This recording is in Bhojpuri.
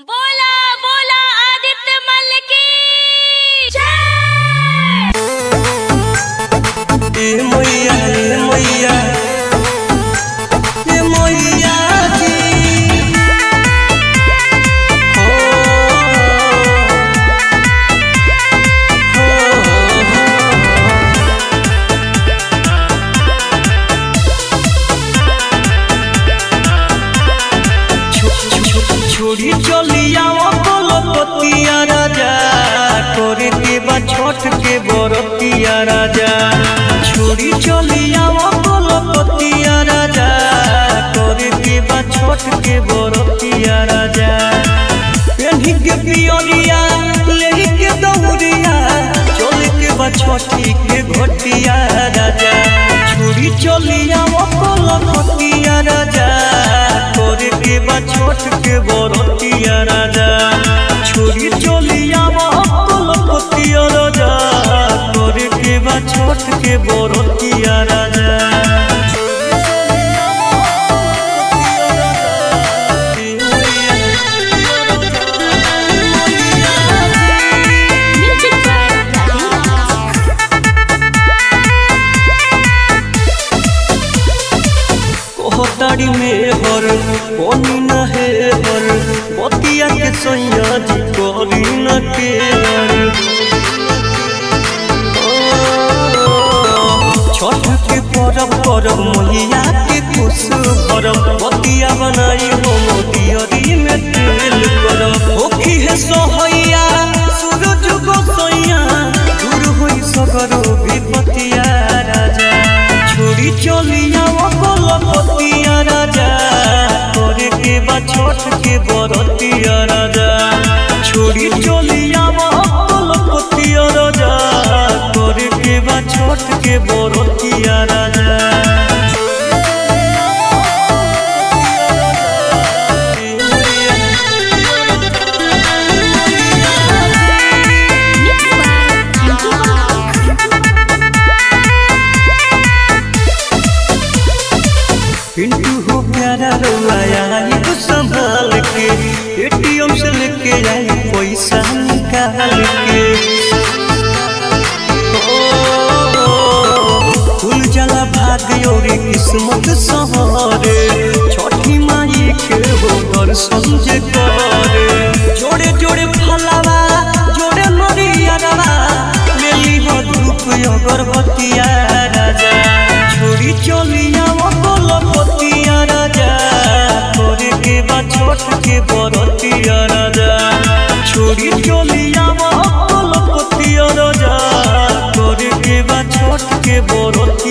बोला बोला आदित्य मल की जय। मैया मैया मैया जी छोड़ी चलिया बोलपतिया राजा करे के बा छोट के बरतिया राजा। छोड़ी चलिया बोलपतिया राजा करे के बा छोट के बरतिया राजा। पेन्ही के पियरिया लेही के दौरिया चले के बा छोटी के घटिया राजा। छोड़ी चलिया बोलपतिया राजा करे के बा छोट के बरतिया राजा। छोड़ी चलिया बोलपतिया राजा करे के बा छोट के बरतिया राजा। कोहताड़ी में हर पानी न है हर बतिया के सैया जी करी न के छठ के परब परब मैया के खुश भरब बतिया बनाई हो मोतियरी में तेल करब होखी है सोहैया सूरज गोसैया दूर होई सगरो विपतिया राजा। छोड़ी चलिया बोलपतिया राजा करे के बा छोट के बरतिया राजा। छोड़ी चलिया बोलपतिया राजा करे के बा छोट के बरतिया राजा। पिंटू हो प्यारा रउआया तो संभाल के एटीएम से लेके आई पैसा निकाल के। खुल जाला भाग्य और किस्मत सहारे छठी माई के हो दर्शन जे करे। जोड़े जोड़े फलावा जोड़े नरियरवा लेली हो धूप अगरबत्तिया राजा। छोड़ी चलिया बोलपतिया राजा करे के बा छोट के बरतिया राजा। छोड़ी चलिया बोलपतिया राजा करे के बा छोट के बरतिया।